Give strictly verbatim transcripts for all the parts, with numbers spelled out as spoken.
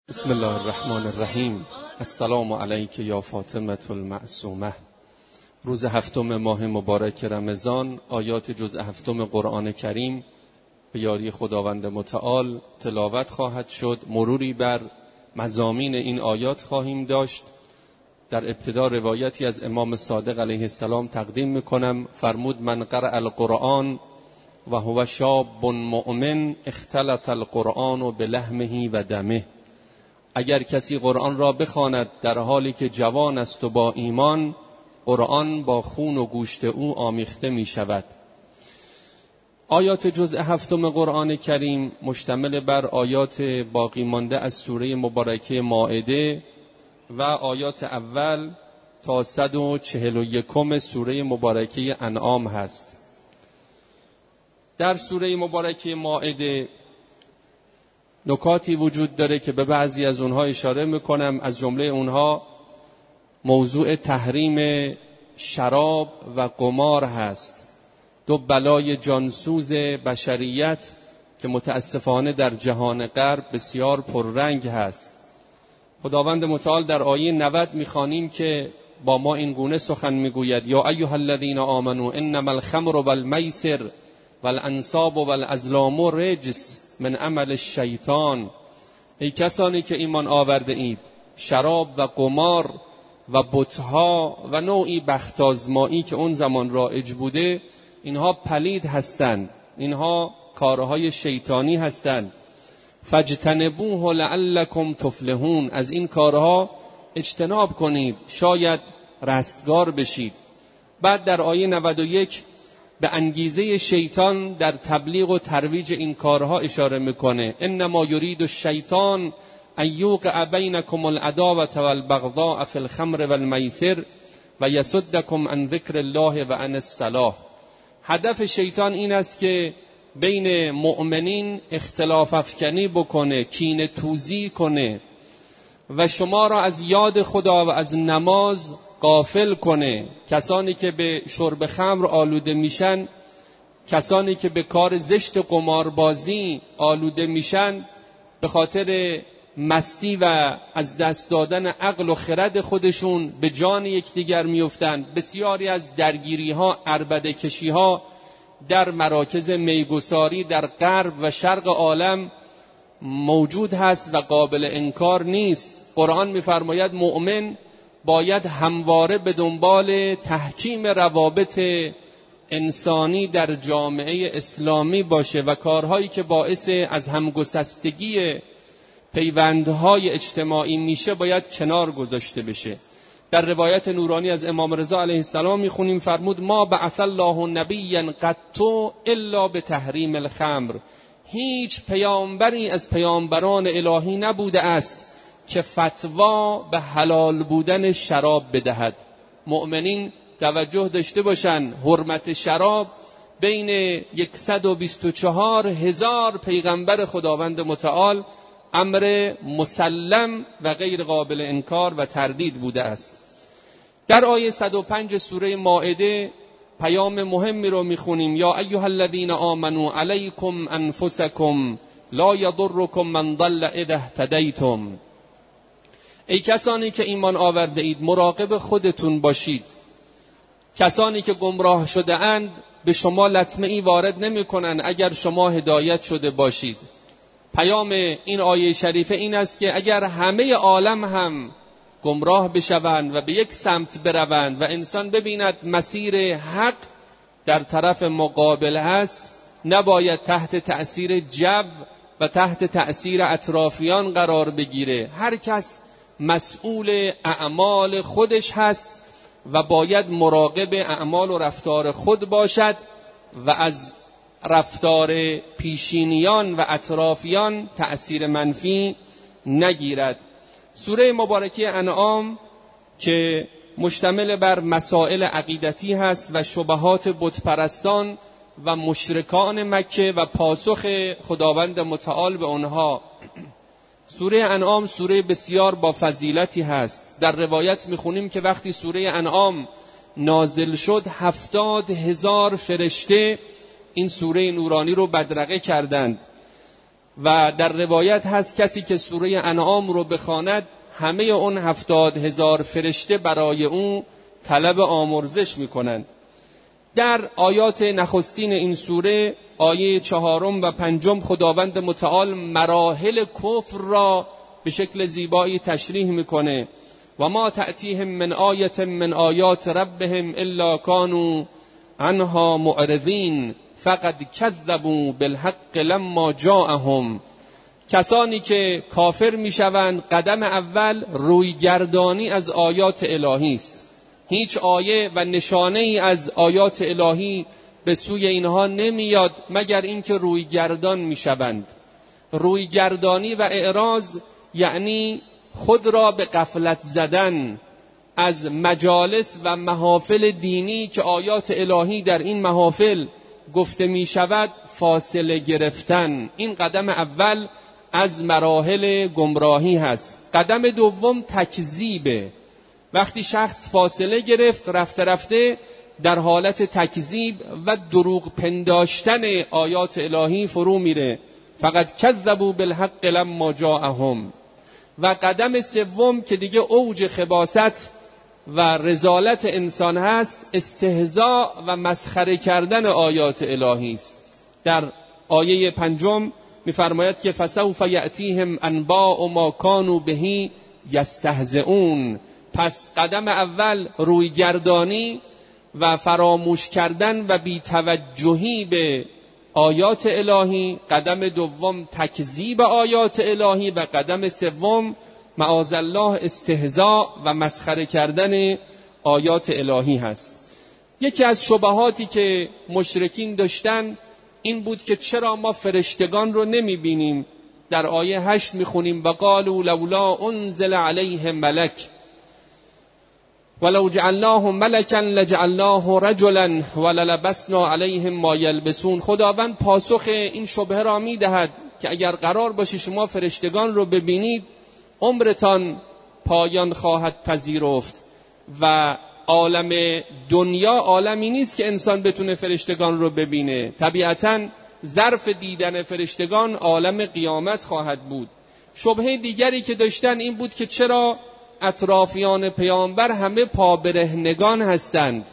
بسم الله الرحمن الرحیم. السلام علیک یا فاطمه المعصومه. روز هفتم ماه مبارک رمضان، آیات جزء هفتم قرآن کریم به یاری خداوند متعال تلاوت خواهد شد. مروری بر مضامین این آیات خواهیم داشت. در ابتدا روایتی از امام صادق علیه السلام تقدیم میکنم. فرمود: من قرأ القرآن و هو شاب مؤمن اختلط القرآن بلحمه و دمه. اگر کسی قرآن را بخواند در حالی که جوان است و با ایمان، قرآن با خون و گوشت او آمیخته می شود. آیات جزء هفتم قرآن کریم مشتمل بر آیات باقی مانده از سوره مبارکه مائده و آیات اول تا صد و چهل و یکم سوره مبارکه انعام هست. در سوره مبارکه مائده نکاتی وجود داره که به بعضی از اونها اشاره میکنم. از جمله اونها موضوع تحریم شراب و قمار هست، دو بلای جانسوز بشریت که متاسفانه در جهان غرب بسیار پررنگ هست. خداوند متعال در آیه نود میخوانیم که با ما این گونه سخن میگوید: یا ایها الذین آمنوا انما الخمر والمیسر والانصاب والازلام رجس من عمل الشیطان. ای کسانی که ایمان آورده اید، شراب و قمار و بتها و نوعی بختازمایی که اون زمان رایج بوده، اینها پلید هستند، اینها کارهای شیطانی هستند. فاجتنبوه لعلکم تفلحون. از این کارها اجتناب کنید، شاید رستگار بشید. بعد در آیه نود و یک به انگیزه شیطان در تبلیغ و ترویج این کارها اشاره میکنه: انما یرید الشیطان ان یوقع بینکم العداوة والبغضاء فی الخمر والمیسر و یصدکم عن ذکر الله و عن الصلاة. هدف شیطان این است که بین مؤمنین اختلاف افکنی بکنه، کینه توزی کنه و شما را از یاد خدا و از نماز غافل کنه. کسانی که به شرب خمر آلوده میشن، کسانی که به کار زشت قماربازی آلوده میشن، به خاطر مستی و از دست دادن عقل و خرد خودشون به جان یکدیگر میافتند. بسیاری از درگیری ها، عربده کشی ها در مراکز میگساری در غرب و شرق عالم موجود هست و قابل انکار نیست. قرآن میفرماید مؤمن باید همواره به دنبال تحکیم روابط انسانی در جامعه اسلامی باشه و کارهایی که باعث از همگسستگی پیوندهای اجتماعی میشه باید کنار گذاشته بشه. در روایت نورانی از امام رضا علیه السلام میخونیم فرمود: ما بعث الله نبیا قط الا بتحریم الخمر. هیچ پیامبری از پیامبران الهی نبوده است که فتوا به حلال بودن شراب بدهد. مؤمنین توجه داشته باشن، حرمت شراب بین صد و بیست و چهار هزار پیغمبر خداوند متعال امر مسلم و غیر قابل انکار و تردید بوده است. در آیه صد و پنج سوره مائده پیام مهمی رو میخونیم: یا ایها الذین آمنوا علیکم انفسکم لا یضرکم من ضل اذا اهتدیتم. ای کسانی که ایمان آورده اید، مراقب خودتون باشید. کسانی که گمراه شده اند به شما لطمه ای وارد نمی کنند اگر شما هدایت شده باشید. پیام این آیه شریفه این است که اگر همه عالم هم گمراه بشوند و به یک سمت بروند و انسان ببیند مسیر حق در طرف مقابل هست، نباید تحت تأثیر جو و تحت تأثیر اطرافیان قرار بگیره. هر کس مسئول اعمال خودش هست و باید مراقب اعمال و رفتار خود باشد و از رفتار پیشینیان و اطرافیان تأثیر منفی نگیرد. سوره مبارکه انعام که مشتمل بر مسائل عقیدتی هست و شبهات بتپرستان و مشرکان مکه و پاسخ خداوند متعال به آنها. سوره انعام سوره بسیار با فضیلتی هست. در روایت میخونیم که وقتی سوره انعام نازل شد، هفتاد هزار فرشته این سوره نورانی رو بدرقه کردند و در روایت هست کسی که سوره انعام رو بخواند همه اون هفتاد هزار فرشته برای اون طلب آمرزش میکنند. در آیات نخستین این سوره آیه چهارم و پنجم خداوند متعال مراحل کفر را به شکل زیبایی تشریح میکنه. و ما تأتیهم من آیة من آیات ربهم الا كانوا عنها معرضین فقد کذبوا بالحق لما جاءهم. کسانی که کافر میشوند قدم اول رویگردانی از آیات الهی است. هیچ آیه و نشانه ای از آیات الهی به سوی اینها نمیاد مگر اینکه رویگردان میشوند. رویگردانی و اعراض یعنی خود را به غفلت زدن از مجالس و محافل دینی که آیات الهی در این محافل گفته می شود فاصله گرفتن. این قدم اول از مراحل گمراهی هست. قدم دوم تکذیبه. وقتی شخص فاصله گرفت رفته رفته در حالت تکذیب و دروغ پنداشتن آیات الهی فرو میره. فقط کذبوا بالحق لما جاءهم. و قدم سوم که دیگه اوج خباثت و رذالت انسان هست استهزاء و مسخره کردن آیات الهی است. در آیه پنجم می‌فرماید که فسوف یأتیهم انباء ما کانوا به یستهزئون. پس قدم اول رویگردانی و فراموش کردن و بی‌توجهی به آیات الهی، قدم دوم تکذیب آیات الهی و قدم سوم معاذالله استهزاء و مسخره کردن آیات الهی هست. یکی از شبهاتی که مشرکین داشتن این بود که چرا ما فرشتگان رو نمی بینیم. در آیه هشت می خونیم و قالوا لولا انزل علیه ملک ولو جعلناه ملکا لجعلناه رجلا وللبسنا علیهم ما یلبسون. خداوند پاسخ این شبهه را می دهد که اگر قرار باشه شما فرشتگان رو ببینید عمرتان پایان خواهد پذیرفت و عالم دنیا عالمی نیست که انسان بتونه فرشتگان رو ببینه. طبیعتاً ظرف دیدن فرشتگان عالم قیامت خواهد بود. شبهه دیگری که داشتن این بود که چرا اطرافیان پیامبر همه پابرهنگان هستند.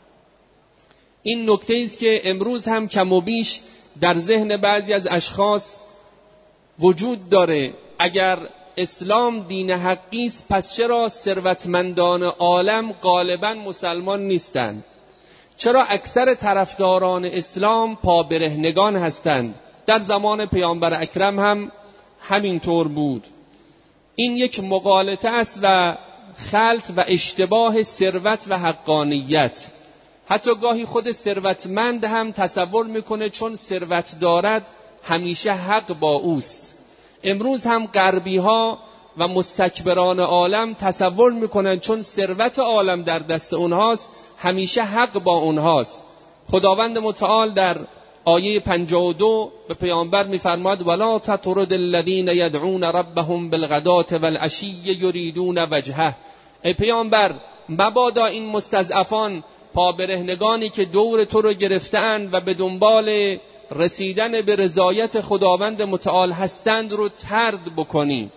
این نکته است که امروز هم کم و بیش در ذهن بعضی از اشخاص وجود داره. اگر اسلام دین حقی است پس چرا ثروتمندان عالم غالبا مسلمان نیستند؟ چرا اکثر طرفداران اسلام پابرهنگان هستند؟ در زمان پیامبر اکرم هم همینطور بود. این یک مغالطه است و خلط و اشتباه ثروت و حقانیت. حتی گاهی خود ثروتمند هم تصور میکنه چون ثروت دارد همیشه حق با اوست. امروز هم غربی ها و مستکبران عالم تصور میکنن چون ثروت عالم در دست اونهاست همیشه حق با اونهاست. خداوند متعال در آیه پنجاه و دو به پیامبر میفرماد ولا تطرد الذین یدعون ربهم بالغداة والعشی یریدون وجهه. ای پیامبر مبادا این مستضعفان پابرهنگانی که دور تو رو گرفتند و به دنبال رسیدن به رضایت خداوند متعال هستند رو طرد بکنی.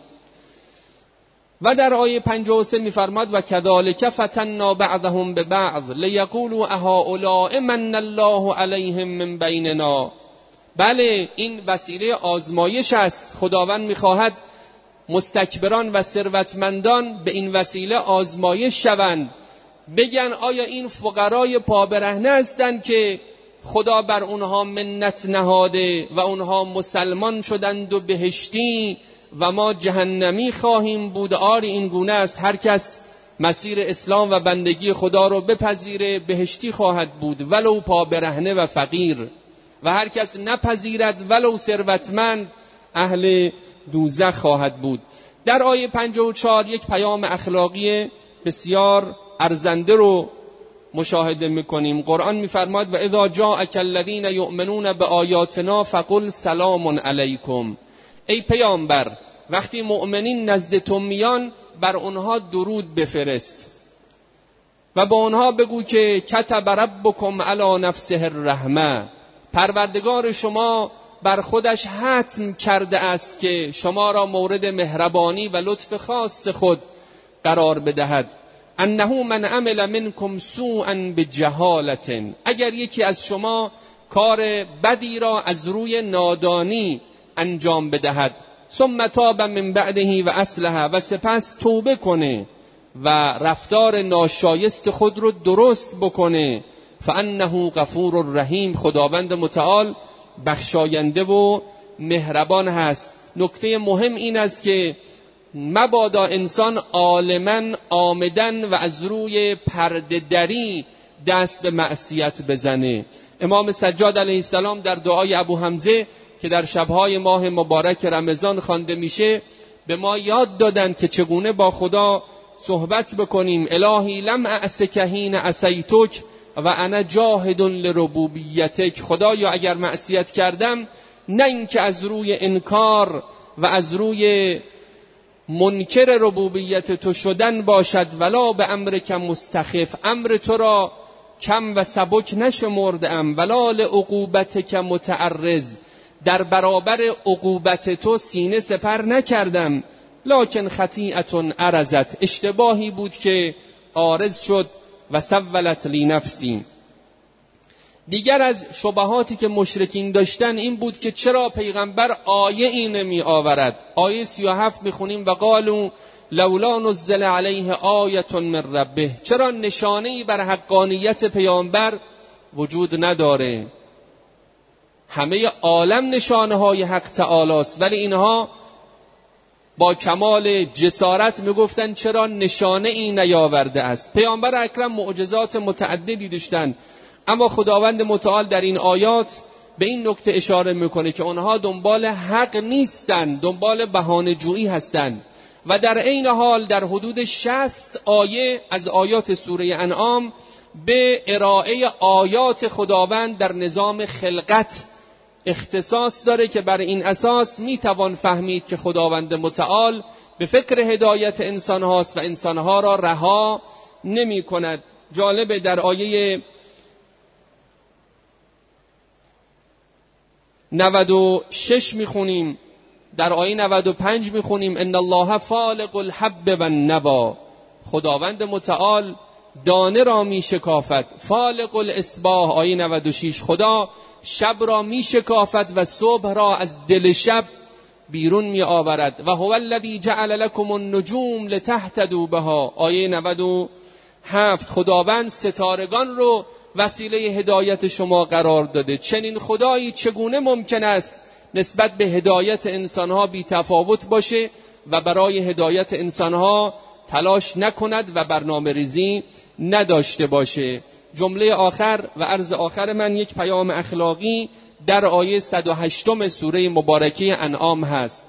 و در آیه پنجاه و سه میفرماد و کذالک فتنا بعضهم ببعض لیقولوا اهؤلاء من الله علیهم من بیننا. بله این وسیله آزمایش است. خداوند میخواهد مستکبران و ثروتمندان به این وسیله آزمایش شوند، بگن آیا این فقرای پابرهنه هستند که خدا بر اونها منت نهاده و اونها مسلمان شدند و بهشتی و ما جهنمی خواهیم بود؟ آری این گونه است. هر کس مسیر اسلام و بندگی خدا رو بپذیره بهشتی خواهد بود ولو پابرهنه و فقیر، و هر کس نپذیرد ولو ثروتمند اهل دوزخ خواهد بود. در آیه پنجاه و چهار یک پیام اخلاقی بسیار ارزنده رو مشاهده میکنیم. قرآن میفرماد و اذا جاءک الذین یؤمنون بآیاتنا فقل سلام علیکم. ای پیامبر وقتی مؤمنین نزد تو میان بر اونها درود بفرست و با اونها بگو که کتب ربکم علی نفسه الرحمه. پروردگار شما بر خودش حتم کرده است که شما را مورد مهربانی و لطف خاص خود قرار بدهد. انه من عمل منکم سوءا بجهالة، اگر یکی از شما کار بدی را از روی نادانی انجام بدهد، ثم تاب من بعده و اصلح، و سپس توبه کنه و رفتار ناشایست خود رو درست بکنه، فانه غفور رحیم، خداوند متعال بخشاینده و مهربان هست. نکته مهم این است که مبادا انسان عالماً آمدن و از روی پرده دری دست به معصیت بزنه. امام سجاد علیه السلام در دعای ابو حمزه که در شبهای ماه مبارک رمضان خوانده میشه به ما یاد دادن که چگونه با خدا صحبت بکنیم. الهی لم اعصک حین عصیتک و انا جاهد لربوبیتک، خدایا اگر معصیت کردم نه اینکه از روی انکار و از روی منکر ربوبیت تو شدن باشد، ولا به امرک مستخف، امر تو را کم و سبک نشمردم، ولا لعقوبتک متعرض، در برابر عقوبت تو سینه سپر نکردم، لکن خطیئة عرضت، اشتباهی بود که عارض شد، و سولت لی نفسی. دیگر از شبهاتی که مشرکین داشتن این بود که چرا پیغمبر آیه این نمی آورد. آیه سی و هفت میخونیم و قالوا لولا نزل علیه آیة من ربه، چرا نشانه‌ای بر حقانیت پیامبر وجود نداره؟ همه عالم نشانه های حق تعالی است، ولی اینها با کمال جسارت میگفتن چرا نشانه ای نیاورده است. پیامبر اکرم معجزات متعددی داشتند، اما خداوند متعال در این آیات به این نکته اشاره میکنه که اونها دنبال حق نیستند، دنبال بهانه جویی هستند. و در عین حال در حدود شصت آیه از آیات سوره انعام به ارائه آیات خداوند در نظام خلقت اختصاص داره که بر این اساس میتوان فهمید که خداوند متعال به فکر هدایت انسان هاست و انسانها را رها نمی کند. جالبه در آیه نود و شش میخونیم، در آیه نود و پنج میخونیم ان الله فالق الحب والنوى، خداوند متعال دانه را میشکافد. فالق الاصباح آیه نود و شش، خدا شب را میشکافد و صبح را از دل شب بیرون می آورد. و هو الذی جعل لكم النجوم لتهتدوا بها آیه نود و هفت، خداوند ستارگان رو وسیله هدایت شما قرار داده. چنین خدایی چگونه ممکن است نسبت به هدایت انسانها بی تفاوت باشه و برای هدایت انسانها تلاش نکند و برنامه ریزی نداشته باشه؟ جمله آخر و عرض آخر من یک پیام اخلاقی در آیه صد و هشت سوره مبارکه انعام هست.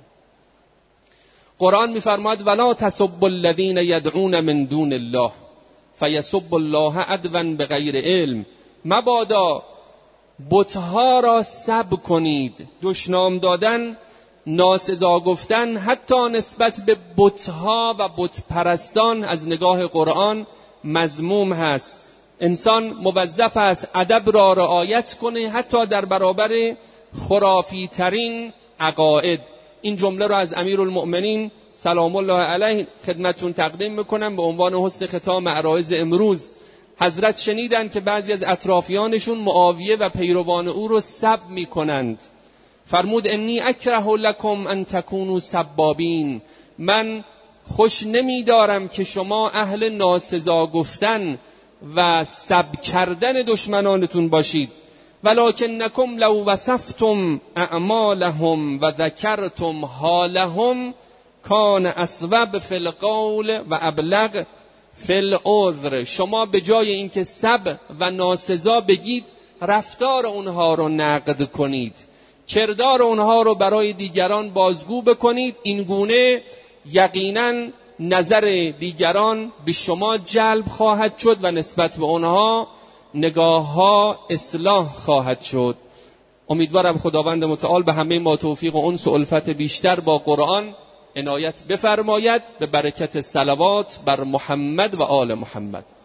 قرآن می‌فرماید ولا تسبوا الذین یدعون من دون الله فیسبوا الله عدوا بغیر علم، مبادا بتها را سب کنید. دشنام دادن، ناسزا گفتن حتی نسبت به بتها و بت پرستان از نگاه قرآن مذموم هست. انسان موظف است ادب را رعایت کنه حتی در برابر خرافی ترین عقاید. این جمله را از امیرالمؤمنین سلام الله علیه خدمتتون تقدیم میکنم به عنوان حسن ختام عرایض امروز. حضرت شنیدن که بعضی از اطرافیانشون معاویه و پیروان او رو سب میکنند. فرمود انی اکره لکم ان تکونوا سبابین، من خوش نمیدارم که شما اهل ناسزا گفتن و سب کردن دشمنانتون باشید. ولکنکم لو وصفتم اعمالهم و ذکرتم حالهم کان اصوب فی القول و ابلغ فی العذر، شما به جای اینکه سب و ناسزا بگید رفتار اونها رو نقد کنید، کردار اونها رو برای دیگران بازگو بکنید. این گونه یقینا نظر دیگران به شما جلب خواهد شد و نسبت به اونها نگاه ها اصلاح خواهد شد. امیدوارم خداوند متعال به همه ما توفیق و انس و الفت بیشتر با قرآن عنایت بفرماید، به برکت صلوات بر محمد و آل محمد.